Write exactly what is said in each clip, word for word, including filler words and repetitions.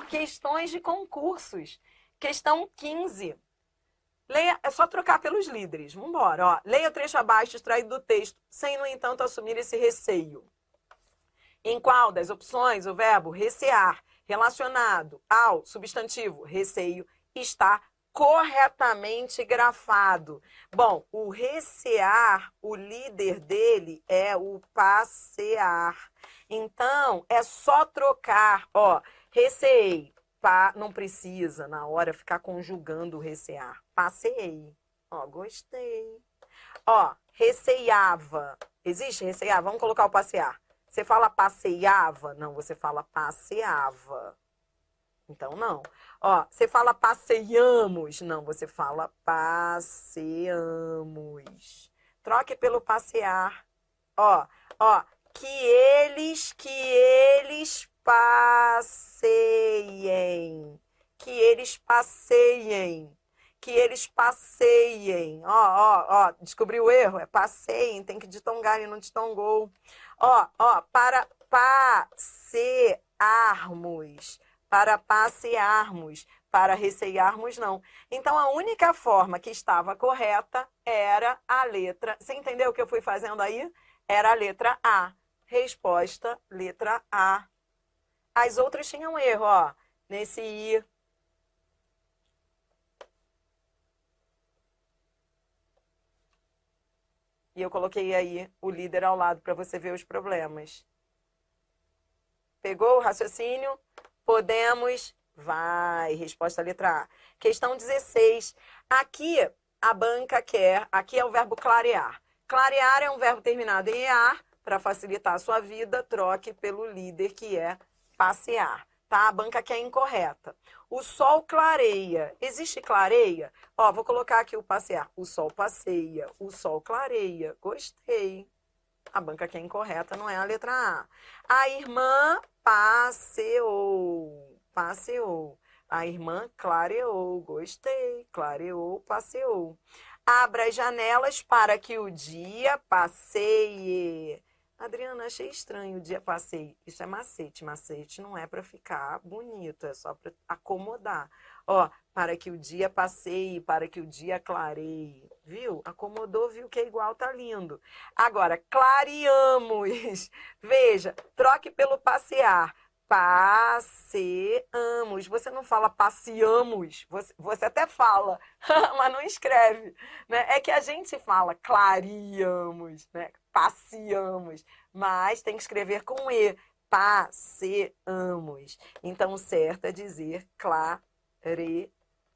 Questões de concursos. Questão quinze. Leia, é só trocar pelos líderes. Vamos embora. Ó. Leia o trecho abaixo extraído do texto, sem, no entanto, assumir esse receio. Em qual das opções o verbo recear, relacionado ao substantivo receio, está corretamente grafado? Bom, o recear, o líder dele é o passear. Então, é só trocar. Ó, receei. Pa, não precisa, na hora, ficar conjugando o recear. Passeei. Ó, gostei. Ó, receiava. Existe recear? Vamos colocar o passear. Você fala passeava? Não, você fala passeava. Então, não. Ó, você fala passeiamos? Não, você fala passeamos. Troque pelo passear. Ó, ó, que eles, que eles passeiem. Que eles passeiem. Que eles passeiem. Ó, ó, ó, descobriu o erro? É passeiem, tem que ditongar e não ditongou. Ó, ó, para passearmos. Para passearmos. Para receiarmos, não. Então, a única forma que estava correta era a letra... Você entendeu o que eu fui fazendo aí? Era a letra A. Resposta, letra A. As outras tinham erro, ó. Nesse I. E eu coloquei aí o líder ao lado para você ver os problemas. Pegou o raciocínio? Podemos... Vai. Resposta, letra A. Questão dezesseis. Aqui, a banca quer... Aqui é o verbo clarear. Clarear é um verbo terminado em -ar. Para facilitar a sua vida, troque pelo líder, que é passear. Tá? A banca quer incorreta. O sol clareia. Existe clareia? Ó, vou colocar aqui o passear. O sol passeia. O sol clareia. Gostei. A banca quer incorreta, não é a letra A. A irmã passeou. Passeou. A irmã clareou. Gostei. Clareou, passeou. Abra as janelas para que o dia passeie. Adriana, achei estranho o dia passeie. Isso é macete. Macete não é para ficar bonito, é só para acomodar. Ó, para que o dia passeie, para que o dia clareie. Viu? Acomodou, viu que é igual, tá lindo. Agora, clareamos. Veja, troque pelo passear. Passeamos. Você não fala passeamos. Você, você até fala, mas não escreve. Né? É que a gente fala clareamos, né? Passeamos. Mas tem que escrever com E. Passeamos. Então, o certo é dizer clareamos,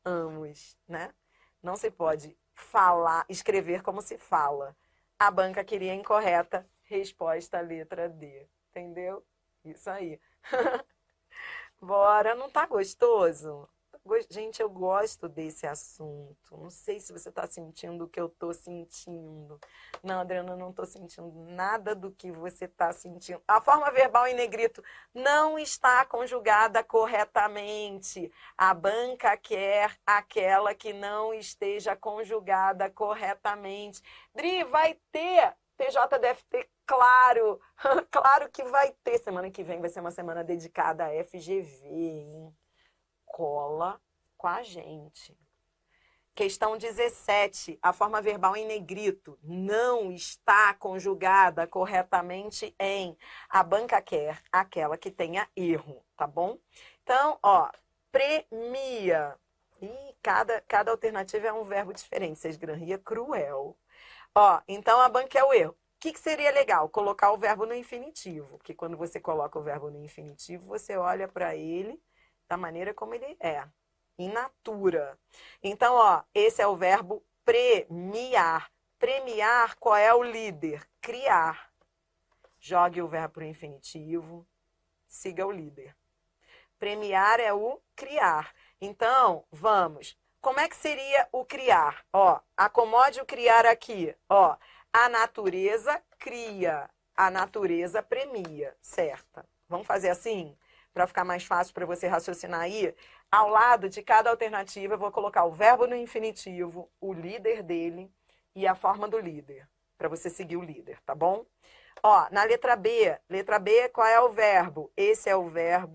né? Não se pode falar, escrever como se fala. A banca queria incorreta. Resposta, letra D. Entendeu? Isso aí. Bora, não tá gostoso? Gente, eu gosto desse assunto. Não sei se você tá sentindo o que eu tô sentindo. Não, Adriana, eu não tô sentindo nada do que você tá sentindo. A forma verbal em negrito não está conjugada corretamente. A banca quer aquela que não esteja conjugada corretamente. Dri, vai ter... P J deve ter, claro, claro que vai ter. Semana que vem vai ser uma semana dedicada a F G V, hein? Cola com a gente. Questão dezessete. A forma verbal em negrito não está conjugada corretamente em. A banca quer aquela que tenha erro, tá bom? Então, ó, premia. Ih, cada, cada alternativa é um verbo diferente. Vocês granria cruel. Ó, então a banca é o erro. O que, que seria legal? Colocar o verbo no infinitivo. Porque quando você coloca o verbo no infinitivo, você olha para ele da maneira como ele é. In natura. Então, ó, esse é o verbo premiar. Premiar, qual é o líder? Criar. Jogue o verbo para o infinitivo. Siga o líder. Premiar é o criar. Então, vamos... Como é que seria o criar? Ó, acomode o criar aqui. Ó, a natureza cria, a natureza premia, certa? Vamos fazer assim? Para ficar mais fácil para você raciocinar aí. Ao lado de cada alternativa, eu vou colocar o verbo no infinitivo, o líder dele e a forma do líder, para você seguir o líder, tá bom? Ó, na letra B, letra B, qual é o verbo? Esse é o verbo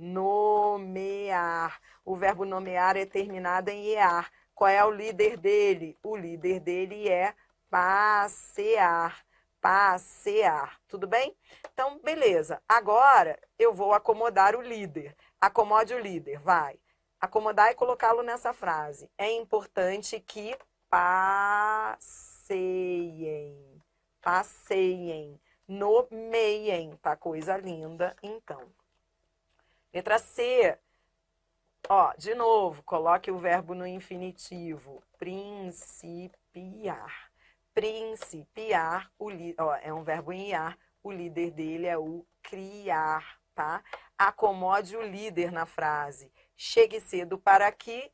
nomear. O verbo nomear é terminado em ear. Qual é o líder dele? O líder dele é passear. Passear. Tudo bem? Então, beleza. Agora, eu vou acomodar o líder. Acomode o líder, vai. Acomodar e colocá-lo nessa frase. É importante que passeiem. Passeiem. Nomeiem. Tá coisa linda, então. Letra C. Ó, de novo, coloque o verbo no infinitivo. Principiar. Principiar, o li... Ó, é um verbo em iar. O líder dele é o criar, tá? Acomode o líder na frase. Chegue cedo para que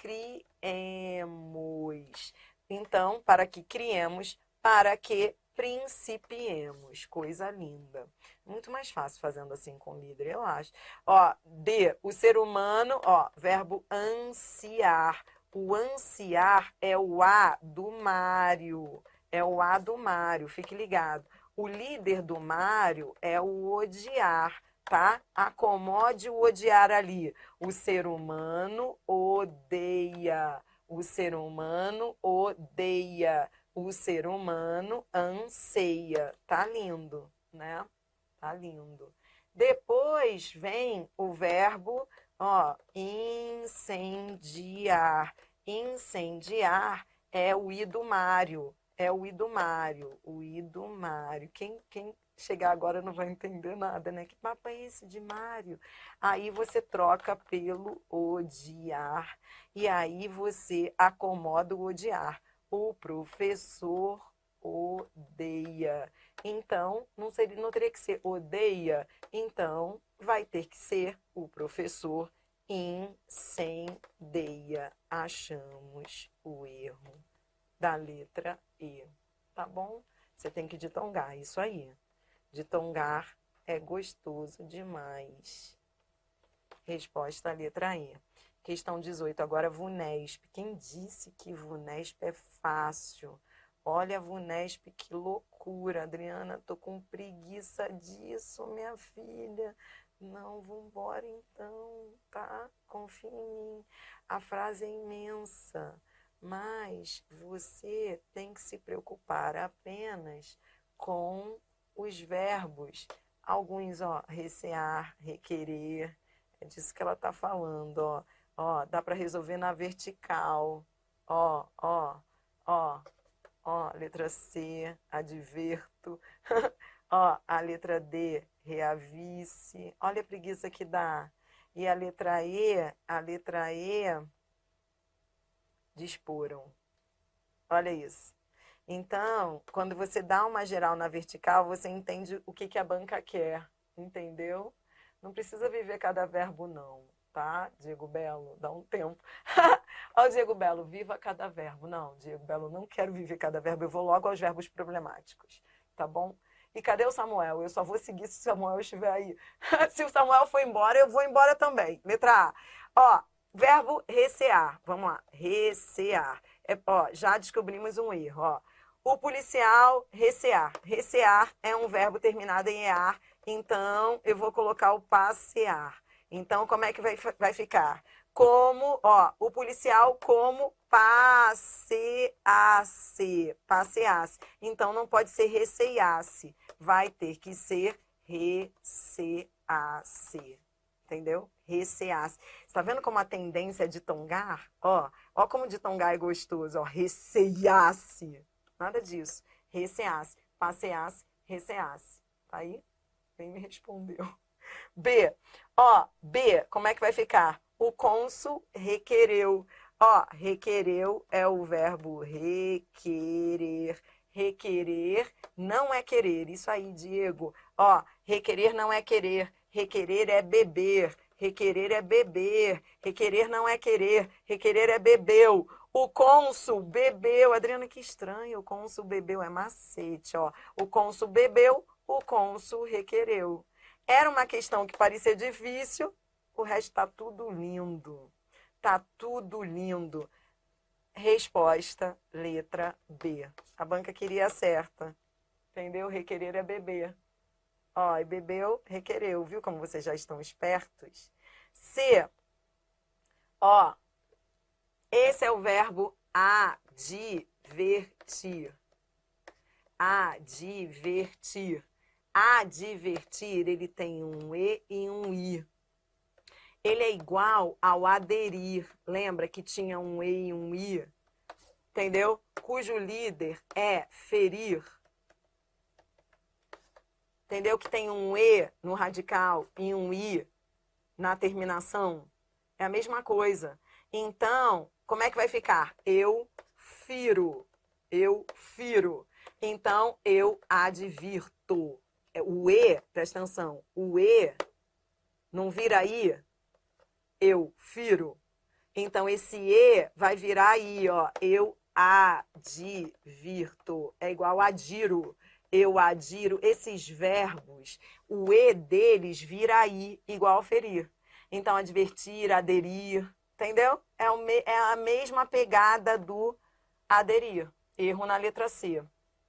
criemos. Então, para que criemos, para que principiemos. Coisa linda. Muito mais fácil fazendo assim com o líder, eu acho. Ó, D, o ser humano, ó, verbo ansiar. O ansiar é o A do Mário. É o A do Mário, fique ligado. O líder do Mário é o odiar, tá? Acomode o odiar ali. O ser humano odeia. O ser humano odeia. O ser humano anseia. Tá lindo, né? Tá lindo. Depois vem o verbo, ó, incendiar. Incendiar é o I do Mário. É o I do Mário. O I do Mário. Quem, quem chegar agora não vai entender nada, né? Que papo é esse de Mário? Aí você troca pelo odiar. E aí você acomoda o odiar. O professor odeia. Então, não, seria, não teria que ser odeia. Então, vai ter que ser o professor incendeia. Achamos o erro da letra E. Tá bom? Você tem que ditongar, isso aí. Ditongar é gostoso demais. Resposta à letra E. Questão dezoito, agora VUNESP. Quem disse que VUNESP é fácil? Olha, VUNESP, que loucura. Adriana, tô com preguiça disso, minha filha. Não, vambora então, tá? Confia em mim. A frase é imensa, mas você tem que se preocupar apenas com os verbos. Alguns, ó, recear, requerer. É disso que ela tá falando, ó. Ó, dá para resolver na vertical. Ó, ó, ó. Ó, letra C, adverto. Ó, a letra D, reavisse. Olha a preguiça que dá. E a letra E, a letra E, disporam. Olha isso. Então, quando você dá uma geral na vertical, você entende o que, que a banca quer. Entendeu? Não precisa viver cada verbo, não. Tá, Diego Belo? Dá um tempo. Ó, Diego Belo, viva cada verbo. Não, Diego Belo, não quero viver cada verbo. Eu vou logo aos verbos problemáticos. Tá bom? E cadê o Samuel? Eu só vou seguir se o Samuel estiver aí. Se o Samuel for embora, eu vou embora também. Letra A. Ó, verbo recear. Vamos lá. Recear. É, ó, já descobrimos um erro. Ó. O policial, recear. Recear é um verbo terminado em ear. Então, eu vou colocar o passear. Então, como é que vai, vai ficar? Como, ó, o policial como passeasse. Passeasse. Então, não pode ser receiasse. Vai ter que ser receasse. Entendeu? Receasse. Você tá vendo como a tendência é ditongar? Ó, ó como ditongar é gostoso. Ó, receiasse. Nada disso. Receasse. Passeasse, receasse. Tá aí? Nem me respondeu. B. Ó, B, como é que vai ficar? O cônsul requereu. Ó, requereu é o verbo requerer. Requerer não é querer. Isso aí, Diego. Ó, requerer não é querer. Requerer é beber. Requerer é beber. Requerer não é querer. Requerer é bebeu. O cônsul bebeu. Adriana, que estranho. O cônsul bebeu é macete, ó. O cônsul bebeu, o cônsul requereu. Era uma questão que parecia difícil, o resto tá tudo lindo. Tá tudo lindo. Resposta, letra B. A banca queria a certa. Entendeu? Requerer é beber. Ó, e bebeu, requereu. Viu como vocês já estão espertos? C, ó, esse é o verbo advertir. Advertir. Advertir, ele tem um E e um I. Ele é igual ao aderir. Lembra que tinha um E e um I? Entendeu? Cujo líder é ferir. Entendeu? Que tem um E no radical e um I na terminação. É a mesma coisa. Então, como é que vai ficar? Eu firo. Eu firo. Então, eu advirto. O E, presta atenção, o E não vira I, eu firo. Então, esse E vai virar I, ó. Eu advirto. É igual adiro. Eu adiro. Esses verbos, o E deles vira I, igual ferir. Então, advertir, aderir, entendeu? É, o me, é a mesma pegada do aderir. Erro na letra C.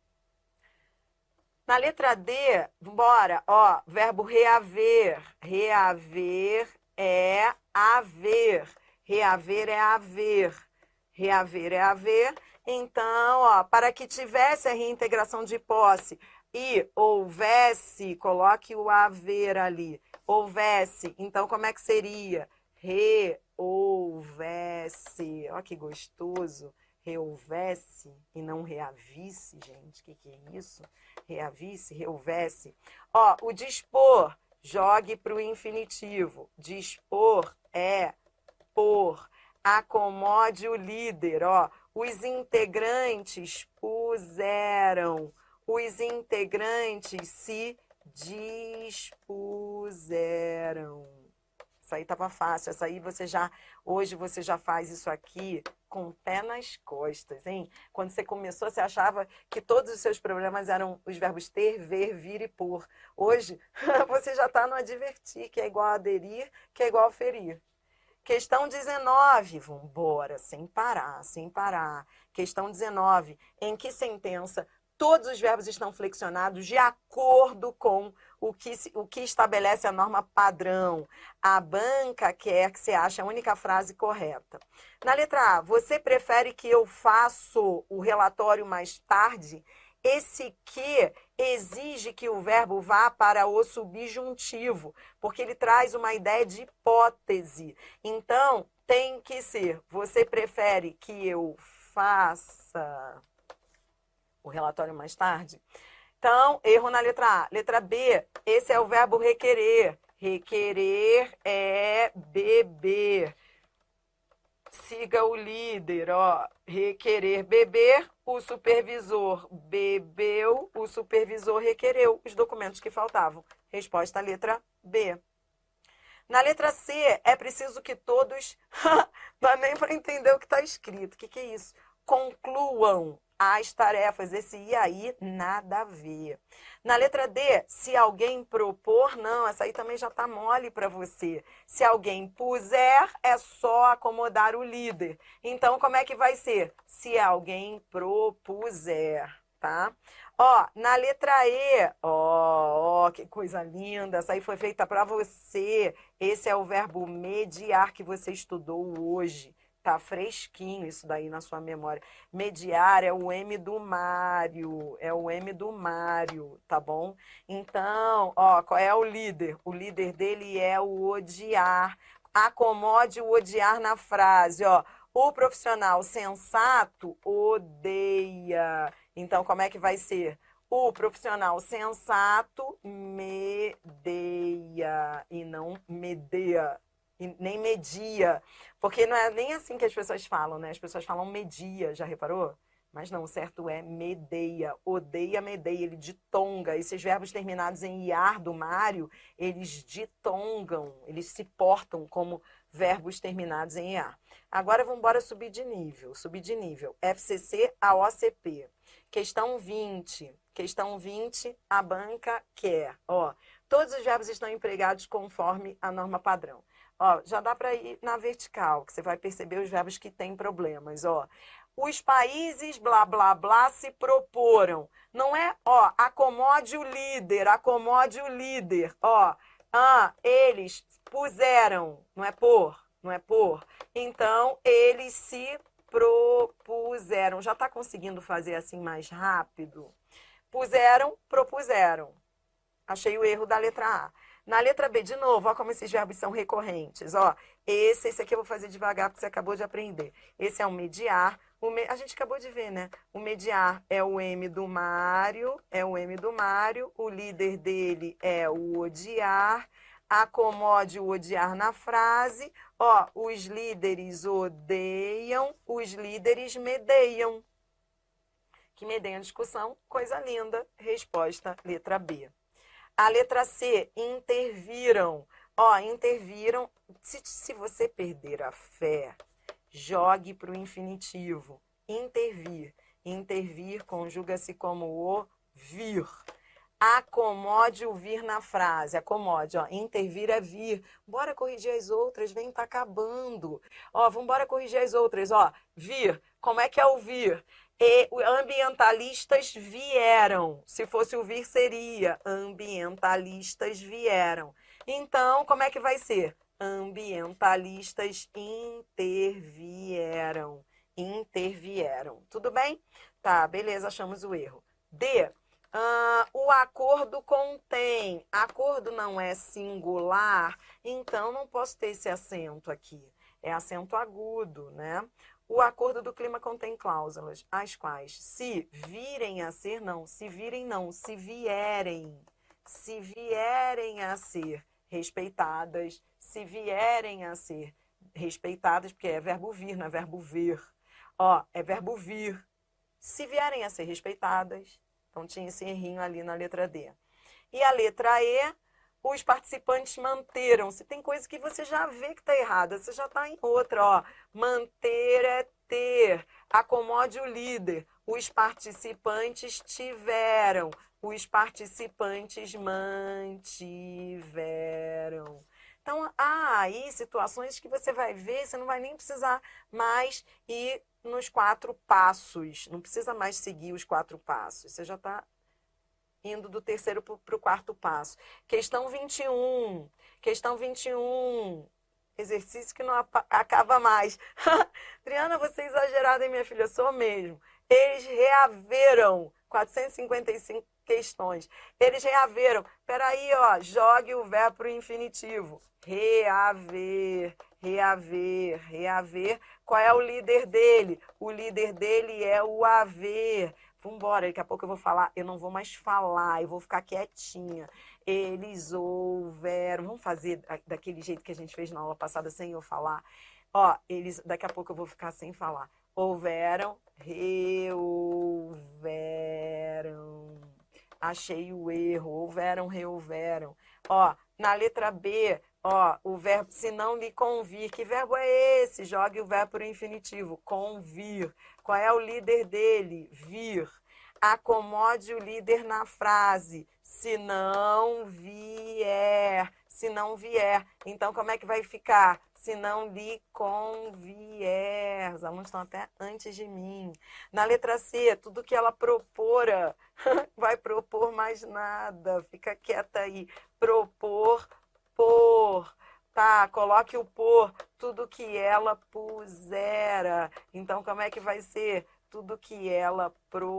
Na letra D, bora, ó, verbo reaver. Reaver é haver. Reaver é haver. Reaver é haver. Então, ó, para que tivesse a reintegração de posse e houvesse, coloque o haver ali, houvesse, então como é que seria? Rehouvesse. Ó, que gostoso. Rehouvesse e não reavisse, gente. O que, que é isso? Reavisse, rehouvesse. Ó, o dispor, jogue para o infinitivo. Dispor é por. Acomode o líder, ó. Os integrantes puseram. Os integrantes se dispuseram. Isso aí tava fácil. Essa aí você já, hoje você já faz isso aqui com o pé nas costas, hein? Quando você começou, você achava que todos os seus problemas eram os verbos ter, ver, vir e por. Hoje, você já está no advertir, que é igual a aderir, que é igual a ferir. Questão dezenove, vambora, sem parar, sem parar. Questão dezenove, em que sentença todos os verbos estão flexionados de acordo com o que, o que estabelece a norma padrão? A banca quer que você ache a única frase correta. Na letra A, você prefere que eu faça o relatório mais tarde? Esse que exige que o verbo vá para o subjuntivo, porque ele traz uma ideia de hipótese. Então, tem que ser, você prefere que eu faça o relatório mais tarde? Então, erro na letra A. Letra B, esse é o verbo requerer. Requerer é beber. Siga o líder, ó. Requerer beber, o supervisor bebeu, o supervisor requereu os documentos que faltavam. Resposta à letra B. Na letra C, é preciso que todos... Não dá nem para entender o que está escrito. O que, que é isso? Concluam as tarefas. Esse e aí, nada a ver. Na letra D, se alguém propor, não, essa aí também já tá mole para você. Se alguém puser, é só acomodar o líder. Então, como é que vai ser? Se alguém propuser, tá? Ó, na letra E, ó, ó, que coisa linda, essa aí foi feita para você. Esse é o verbo mediar que você estudou hoje. Tá fresquinho isso daí na sua memória. Mediar é o M do Mário, é o M do Mário, tá bom? Então, ó, qual é o líder? O líder dele é o odiar. Acomode o odiar na frase, ó. O profissional sensato odeia. Então, como é que vai ser? O profissional sensato medeia e não medeia. Nem media, porque não é nem assim que as pessoas falam, né? As pessoas falam media, já reparou? Mas não, o certo é medeia, odeia, medeia, ele ditonga. Esses verbos terminados em iar do Mário, eles ditongam, eles se portam como verbos terminados em iar. Agora vamos embora subir de nível, subir de nível. F C C a O C P. Questão vinte. Questão vinte, a banca quer. Ó, todos os verbos estão empregados conforme a norma padrão. Ó, já dá para ir na vertical, que você vai perceber os verbos que têm problemas. Ó, os países blá blá blá se proporam. Não é, ó, acomode o líder, acomode o líder, ó. Ah, eles puseram, não é por, não é por. Então, eles se propuseram. Já está conseguindo fazer assim mais rápido? Puseram, propuseram. Achei o erro da letra A. Na letra B, de novo, ó como esses verbos são recorrentes. Ó, esse, esse aqui eu vou fazer devagar porque você acabou de aprender. Esse é o mediar. O me... A gente acabou de ver, né? O mediar é o M do Mário, é o M do Mário. O líder dele é o odiar. Acomode o odiar na frase. Ó, os líderes odeiam, os líderes medeiam. Que medeiam a discussão, coisa linda. Resposta, letra B. A letra C, interviram. Ó, interviram. Se, se você perder a fé, jogue para o infinitivo. Intervir. Intervir conjuga-se como o vir. Acomode o vir na frase. Acomode, ó. Intervir é vir. Bora corrigir as outras, vem, tá acabando. Ó, vamos embora corrigir as outras, ó. Vir. Como é que é o vir? E ambientalistas vieram. Se fosse o vir, seria ambientalistas vieram. Então, como é que vai ser? Ambientalistas intervieram. Intervieram. Tudo bem? Tá, beleza, achamos o erro. D. Uh, o acordo contém. Acordo não é singular, então não posso ter esse acento aqui. É acento agudo, né? O acordo do clima contém cláusulas, as quais, se virem a ser, não, se virem, não, se vierem, se vierem a ser respeitadas, se vierem a ser respeitadas, porque é verbo vir, não é verbo ver. Ó, é verbo vir. Se vierem a ser respeitadas, então tinha esse errinho ali na letra D. E a letra E, os participantes manteram. Se tem coisa que você já vê que está errada, você já está em outra, ó. Manter é ter. Acomode o líder. Os participantes tiveram. Os participantes mantiveram. Então, há aí situações que você vai ver, você não vai nem precisar mais ir nos quatro passos. Não precisa mais seguir os quatro passos. Você já está indo do terceiro para o quarto passo. Questão vinte e um. Questão vinte e um. Exercício que não acaba mais. Adriana, você é exagerada, hein, minha filha? Eu sou mesmo. Eles reaveram quatrocentas e cinquenta e cinco questões. Eles reaveram. Peraí, ó. Jogue o verbo para o infinitivo. Reaver, reaver, reaver. Qual é o líder dele? O líder dele é o haver. Vambora, daqui a pouco eu vou falar, eu não vou mais falar, eu vou ficar quietinha. Eles houveram, vamos fazer daquele jeito que a gente fez na aula passada sem eu falar. Ó, eles, daqui a pouco eu vou ficar sem falar. Houveram, rehouveram. Achei o erro, houveram, rehouveram. Ó, na letra B, ó, o verbo se não lhe convir. Que verbo é esse? Jogue o verbo para o infinitivo. Convir. Qual é o líder dele? Vir. Acomode o líder na frase. Se não vier. Se não vier. Então, como é que vai ficar? Se não lhe convier. Os alunos estão até antes de mim. Na letra C, tudo que ela propora. Vai propor mais nada. Fica quieta aí. Propor, por. Tá, coloque o por, tudo que ela pusera. Então, como é que vai ser? Tudo que ela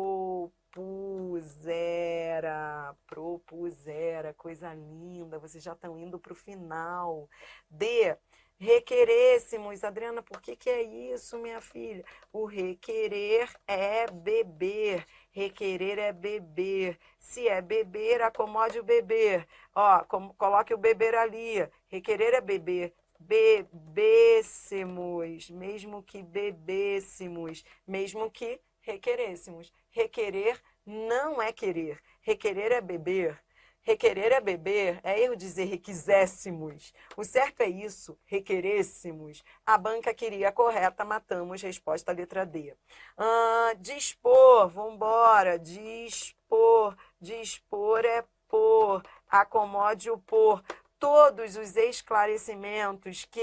propusera. Propusera, coisa linda. Vocês já estão indo para o final. D, requerêssemos. Adriana, por que que é isso, minha filha? O requerer é beber. Requerer é beber. Se é beber, acomode o beber. Ó, coloque o beber ali. Requerer é beber. Bebêssemos, mesmo que bebêssemos, mesmo que requerêssemos. Requerer não é querer. Requerer é beber. Requerer é beber, é erro dizer requiséssemos. O certo é isso, requerêssemos. A banca queria a correta, matamos, resposta letra D. Ah, dispor, vambora, dispor. Dispor é pôr, acomode o pôr. Todos os esclarecimentos que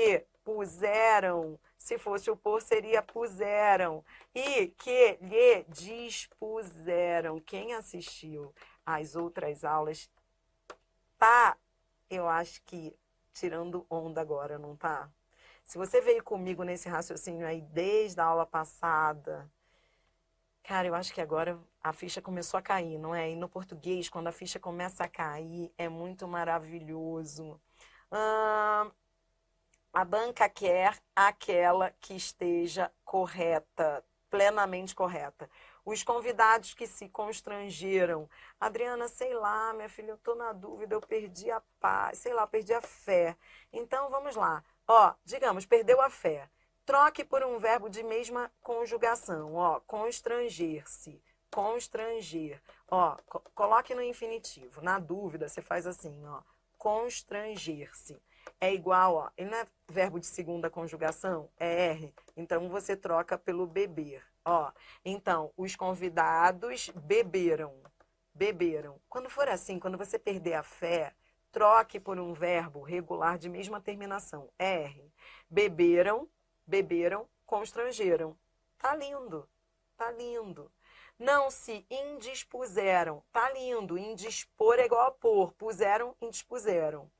puseram. Se fosse o por, seria puseram. E que lhe dispuseram. Quem assistiu às outras aulas tá, eu acho que, tirando onda agora, não tá? Se você veio comigo nesse raciocínio aí desde a aula passada, cara, eu acho que agora a ficha começou a cair, não é? E no português, quando a ficha começa a cair, é muito maravilhoso. Hum, a banca quer aquela que esteja correta, plenamente correta. Os convidados que se constrangeram. Adriana, sei lá, minha filha, eu tô na dúvida, eu perdi a paz, sei lá, perdi a fé. Então, vamos lá. Ó, digamos, perdeu a fé. Troque por um verbo de mesma conjugação, ó, constranger-se, constranger. Ó, co coloque no infinitivo. Na dúvida, você faz assim, ó, constranger-se. É igual, ó, ele não é verbo de segunda conjugação, é R. Então, você troca pelo beber, ó. Então, os convidados beberam, beberam. Quando for assim, quando você perder a fé, troque por um verbo regular de mesma terminação, R. Beberam, beberam, constrangeram. Tá lindo, tá lindo. Não se indispuseram, tá lindo. Indispor é igual a pôr, puseram, indispuseram.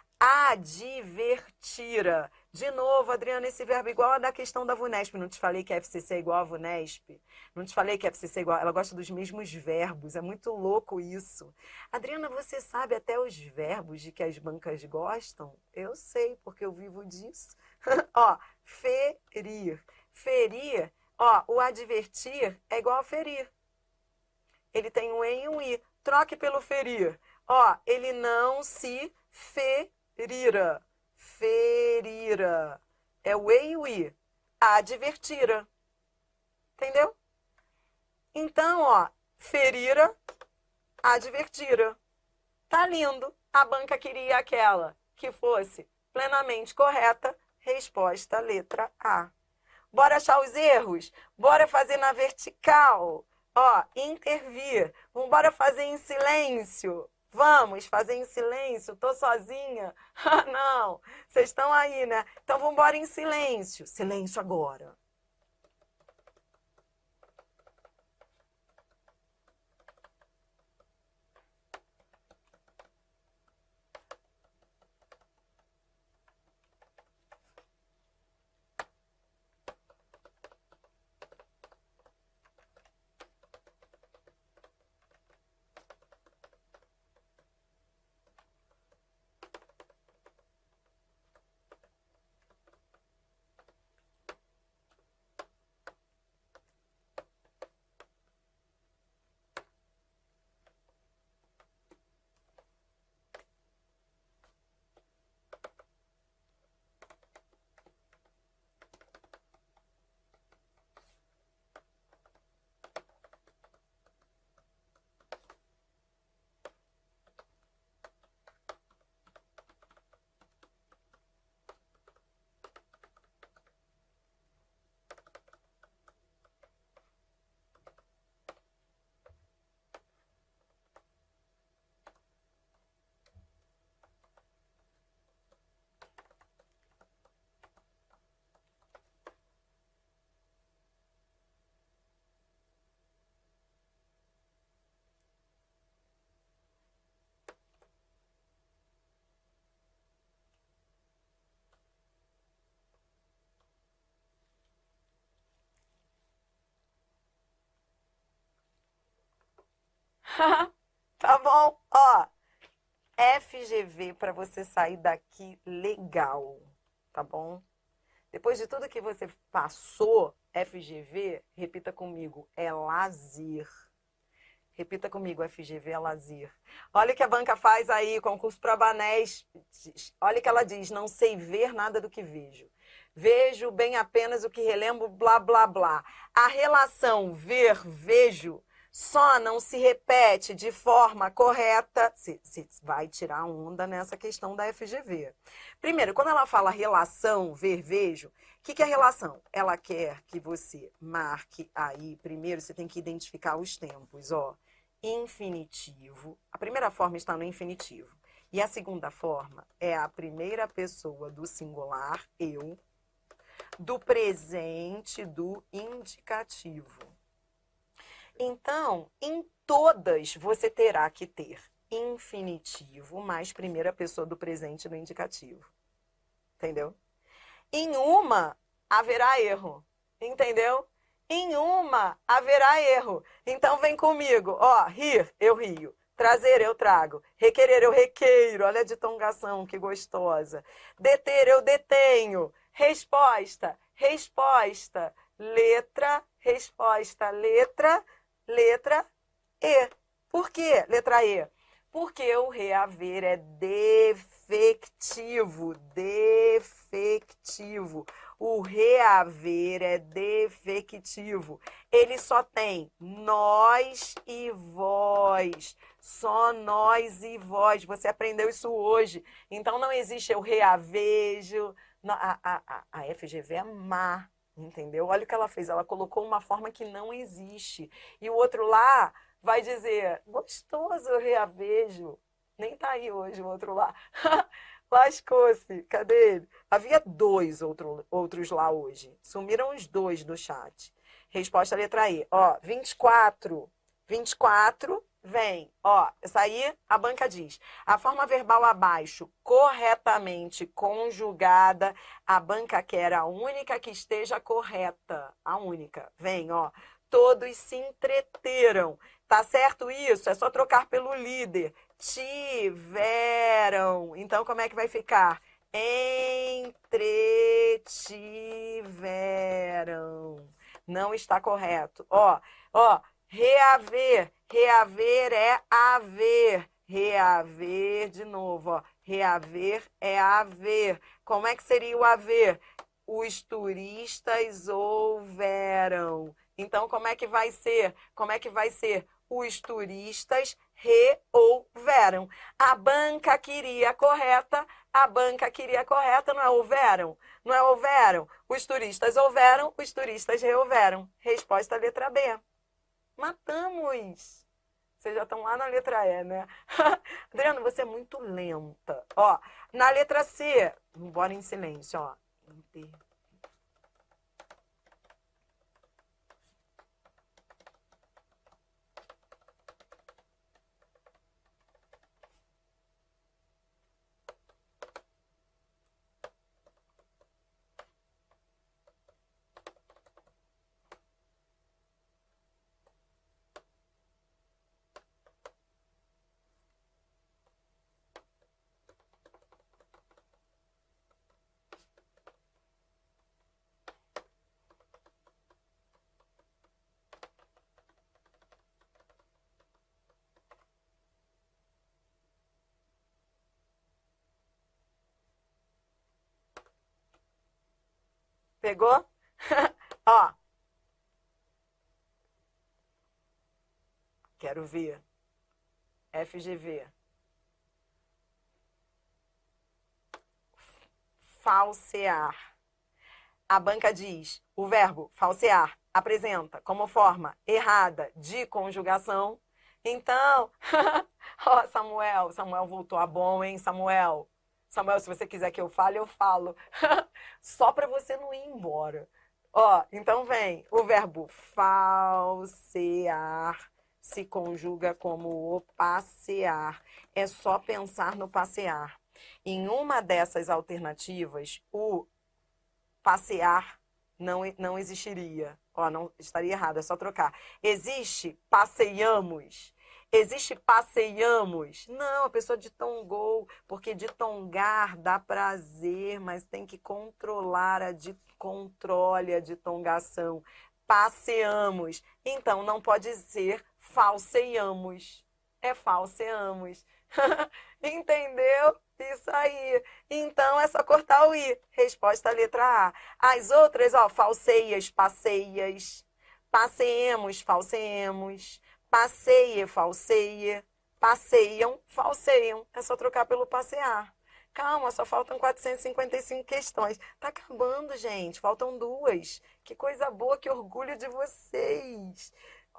Advertira. De novo, Adriana, esse verbo igual a da questão da VUNESP. Não te falei que a F C C é igual a VUNESP? Não te falei que a F C C é igual... Ela gosta dos mesmos verbos. É muito louco isso. Adriana, você sabe até os verbos de que as bancas gostam? Eu sei, porque eu vivo disso. Ó, ferir. Ferir, ó, o advertir é igual a ferir. Ele tem um E e um I. Troque pelo ferir. Ó, ele não se ferira. Ferira. É o E e o I. Advertira. Entendeu? Então, ó, ferira, advertira. Tá lindo. A banca queria aquela que fosse plenamente correta. Resposta, letra A. Bora achar os erros? Bora fazer na vertical. Ó, intervir. Vambora fazer em silêncio. Vamos fazer em silêncio? Tô sozinha? Ah, não. Vocês estão aí, né? Então vamos embora em silêncio. Silêncio agora. Tá bom? Ó, F G V para você sair daqui legal, tá bom? Depois de tudo que você passou, F G V, repita comigo, é lazer. Repita comigo, F G V é lazer. Olha o que a banca faz aí, concurso para Banés. Olha o que ela diz, não sei ver nada do que vejo. Vejo bem apenas o que relembro, blá, blá, blá. A relação ver, vejo, só não se repete de forma correta. Você vai tirar onda nessa questão da F G V. Primeiro, quando ela fala relação, ver, vejo, o que, que é relação? Ela quer que você marque aí, primeiro você tem que identificar os tempos, ó. Infinitivo, a primeira forma está no infinitivo. E a segunda forma é a primeira pessoa do singular, eu, do presente do indicativo. Então, em todas você terá que ter infinitivo mais primeira pessoa do presente do indicativo. Entendeu? Em uma, haverá erro. Entendeu? Em uma, haverá erro. Então, vem comigo. Ó, rir, eu rio. Trazer, eu trago. Requerer, eu requeiro. Olha a ditongação, que gostosa. Deter, eu detenho. Resposta, resposta. Letra, resposta. Letra, letra E. Por quê? Letra E. Porque o reaver é defectivo. Defectivo. O reaver é defectivo. Ele só tem nós e vós. Só nós e vós. Você aprendeu isso hoje. Então não existe eu reavejo. A, a, a, a F G V é má. Entendeu? Olha o que ela fez. Ela colocou uma forma que não existe. E o outro lá vai dizer, gostoso, eu reavejo. Nem tá aí hoje o outro lá. Lascou-se. Cadê ele? Havia dois outro, outros lá hoje. Sumiram os dois do chat. Resposta letra E. Ó, vinte e quatro. vinte e quatro, vem. Ó, essa aí a banca diz. A forma verbal abaixo, corretamente conjugada, a banca quer a única que esteja correta. A única. Vem, ó. Todos se entreteram. Tá certo isso? É só trocar pelo líder. Tiveram. Então, como é que vai ficar? Entretiveram. Não está correto. Ó, ó, reaver. Reaver é haver. Reaver, de novo, ó. Reaver é haver. Como é que seria o haver? Os turistas houveram. Então, como é que vai ser? Como é que vai ser? Os turistas reouveram. A banca queria correta, a banca queria correta, não é houveram? Não é houveram? Os turistas houveram, os turistas reouveram. Resposta letra B. Matamos! Vocês já estão lá na letra E, né? Adriana, você é muito lenta. Ó, na letra C, bora em silêncio, ó. Inter... Pegou? Ó. Quero ver. F G V. Falsear. A banca diz, o verbo falsear apresenta como forma errada de conjugação. Então, ó, Samuel, Samuel voltou a bom, hein, Samuel? Samuel, se você quiser que eu fale, eu falo. Só para você não ir embora. Ó, então vem o verbo falsear se conjuga como o passear. É só pensar no passear. Em uma dessas alternativas, o passear não, não existiria. Ó, não estaria errado, é só trocar. Existe passeiamos. Existe passeiamos? Não, a pessoa ditongou, porque ditongar dá prazer, mas tem que controlar a dit... controle a ditongação. Passeamos. Então, não pode ser falseamos. É falseamos. Entendeu? Isso aí. Então, é só cortar o i. Resposta letra A. As outras, ó, falseias, passeias. Passeemos, falseemos. Passeia, falseia. Passeiam, falseiam. É só trocar pelo passear. Calma, só faltam quatrocentas e cinquenta e cinco questões. Tá acabando, gente. Faltam duas. Que coisa boa, que orgulho de vocês.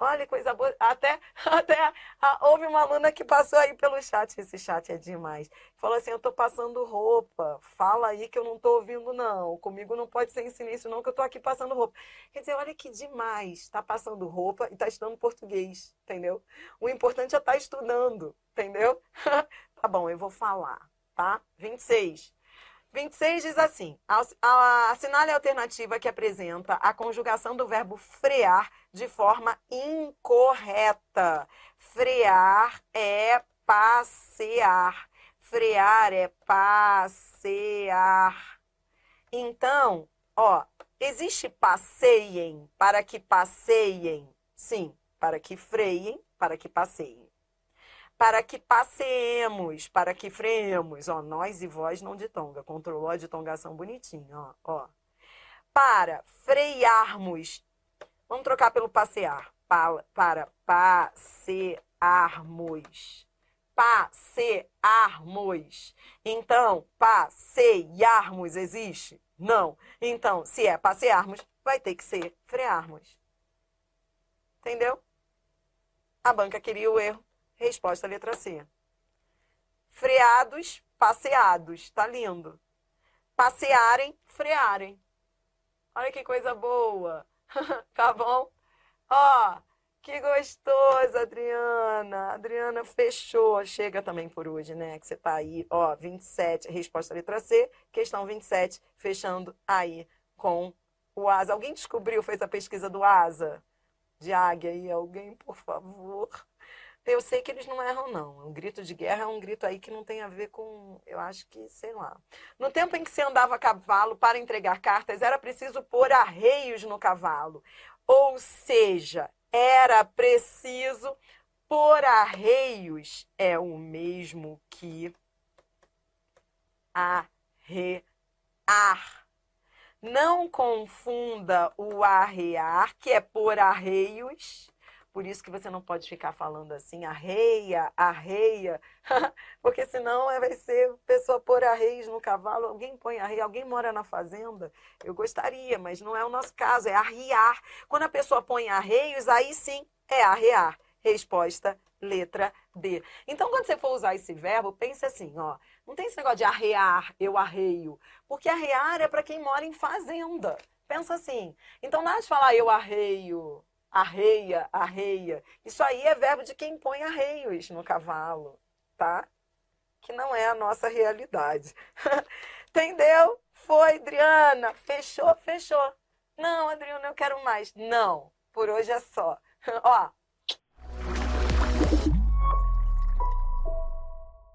Olha, coisa boa. Até, até a- houve uma aluna que passou aí pelo chat. Esse chat é demais. Falou assim: eu tô passando roupa. Fala aí que eu não tô ouvindo, não. Comigo não pode ser em silêncio, não, que eu tô aqui passando roupa. Quer dizer, olha que demais. Tá passando roupa e tá estudando português, entendeu? O importante é estar estudando, entendeu? Tá bom, eu vou falar, tá? vinte e seis. vinte e seis diz assim: "As- a- assinale a alternativa que apresenta a conjugação do verbo frear de forma incorreta. Frear é passear. Frear é passear. Então, ó, existe passeiem para que passeiem? Sim, para que freiem, para que passeiem. Para que passeemos, para que freemos. Ó, nós e vós não ditonga. Controlou a ditongação bonitinho, ó, ó. Para frearmos. Vamos trocar pelo passear. Pa- Para passearmos. Passearmos. Então, passearmos existe? Não. Então, se é passearmos, vai ter que ser frearmos. Entendeu? A banca queria o erro. Resposta letra C. Freados, passeados. Tá lindo. Passearem, frearem. Olha que coisa boa. Tá bom? Ó, que gostoso, Adriana. Adriana fechou. Chega também por hoje, né? Que você tá aí. Ó, vinte e sete, resposta letra C. Questão vinte e sete, fechando aí com o asa. Alguém descobriu, fez a pesquisa do asa? De águia aí? Alguém, por favor? Eu sei que eles não erram, não. Um grito de guerra é um grito aí que não tem a ver com, eu acho que, sei lá. No tempo em que se andava a cavalo para entregar cartas, era preciso pôr arreios no cavalo. Ou seja, era preciso pôr arreios. É o mesmo que arrear. Não confunda o arrear, que é pôr arreios. Por isso que você não pode ficar falando assim, arreia, arreia, porque senão vai ser pessoa pôr arreios no cavalo. Alguém põe arreio, alguém mora na fazenda? Eu gostaria, mas não é o nosso caso, é arriar. Quando a pessoa põe arreios, aí sim é arrear. Resposta, letra D. Então, quando você for usar esse verbo, pense assim, ó. Não tem esse negócio de arrear, eu arreio. Porque arrear é para quem mora em fazenda. Pensa assim. Então, nada de falar eu arreio. Arreia, arreia. Isso aí é verbo de quem põe arreios no cavalo, tá? Que não é a nossa realidade. Entendeu? Foi, Adriana. Fechou, fechou. Não, Adriana, eu quero mais. Não, por hoje é só. Ó,